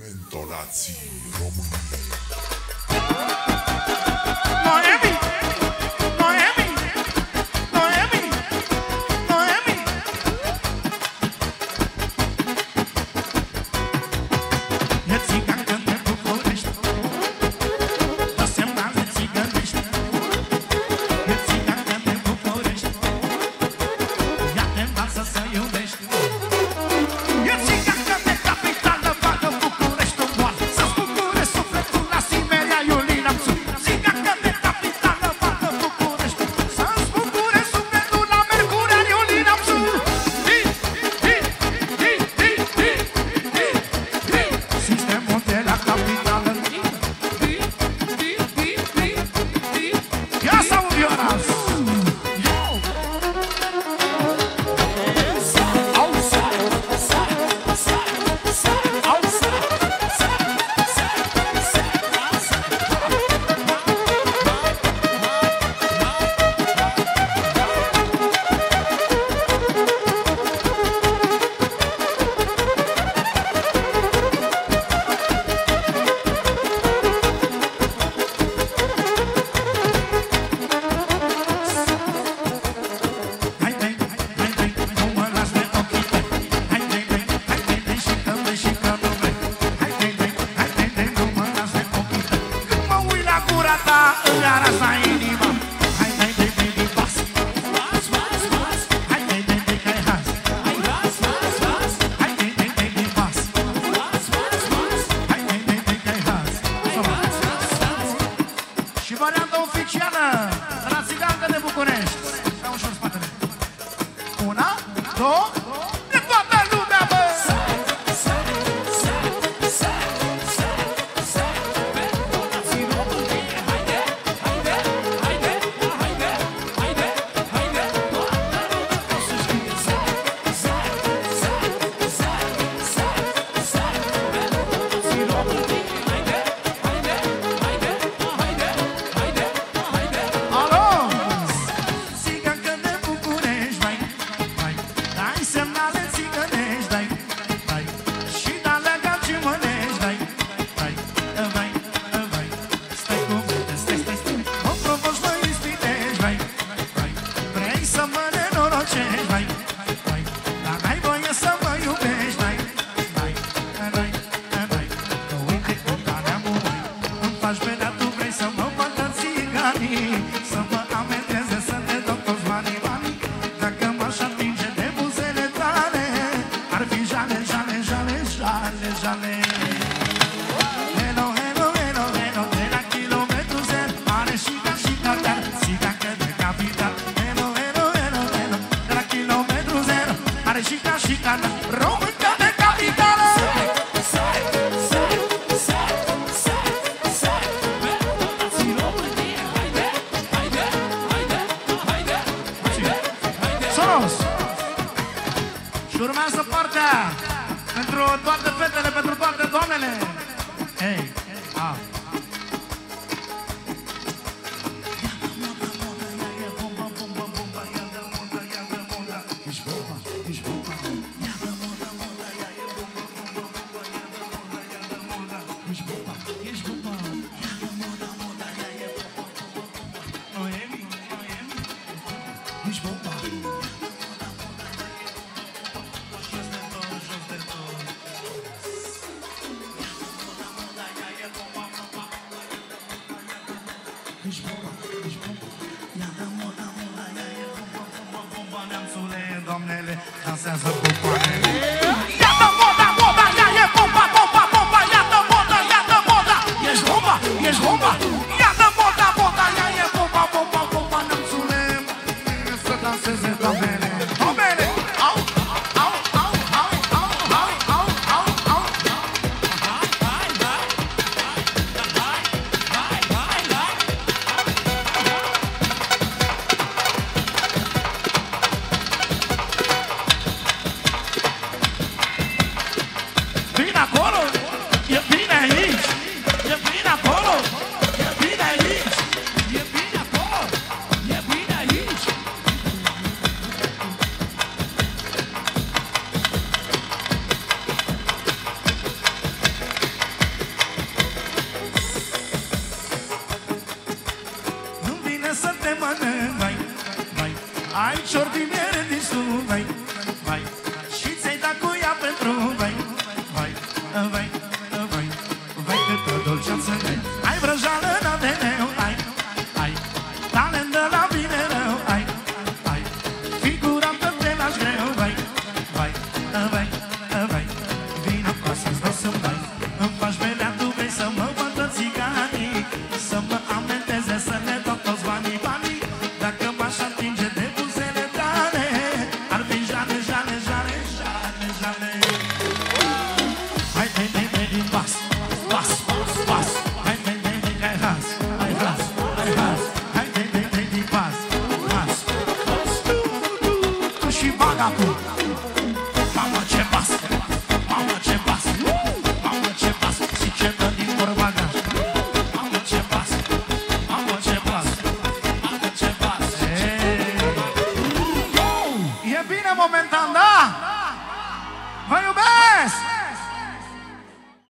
Mentorații României. Noemi, Noemi, Noemi, Noemi. E țigancă de București, dă semnale țigănești. E țigancă de București, ea te învață să iubești. E țigancă de capitală, bagă București-o moară, să-ți bucure sufletul la Siberia, Iulina Pțu. Țigancă de capitală, bagă București, să-ți bucure sufletul la Mercuria, Iulina Pțu. Sistemul de la capitală. Ia să aud, Ionas! Și varianta oficială la țigancă de București. Dau ușor spatele. Una, două, de toată lumea, bă! Alo! Țigancă de București, vai, vai, dai semnale țigănești, dai, dai, și da legat și mănești, dai, dai, vai, vai, stai cu mine, stai, stai, stai, mă provoci, mă ispitești, vai, vai, vrei să mă nenorocești, vai, vai, dar n-ai voie să mă iubești, vai, vai, vai, vai, că uite cum neamul, vai, îmi faci venea, tu vrei să mă facă țiganii, să mă amendeze, să ne dăm toți banii, banii. Dacă m-aș atinge de buzele tale, ar fi jale, jale, jale, jale, jale. Hello, hello, hello, hello, de la kilometru zero, are și ca și cartea, țigancă de capital. Hello, hello, hello, hello, de la kilometru zero, are și ca și cartea, româncă de capitală. Soros! Și urmează partea pentru toate fetele, pentru toate doamnele. Ei, a. Doamnele, dansează cu coanele. Iată moda, moda, ea e bomba, bomba, bomba. Iată moda, ești bomba, ești bomba. Iată moda, moda, ea e bomba, bomba, bomba. Neamțule, să danseze doamnele. Doamnele, au, au, au, au, au, au, au, au, au. mănânc, vai, vai. Ai cior din miere din sus, vai, vai. Și ți-ai dat cu ea pentru, vai, vai, vai, vai. Vai, câtă dulceață, vai. Ai vrăjală la veneu, ai, ai. Talent de la bine rău, ai, ai. Figurată te lași greu, vai, vai, vai, vai. Vino acasă-ți dai să-mi dai. Îmi faci belea, tu vrei să mă vadă țiganii, să mă aminteze, să ne dau toți banii, banii. Dacă m-aș atinge de buzele tale, ar fi jale, jale, jale, jale, jale. Hai, hai, hai, hai, din pas.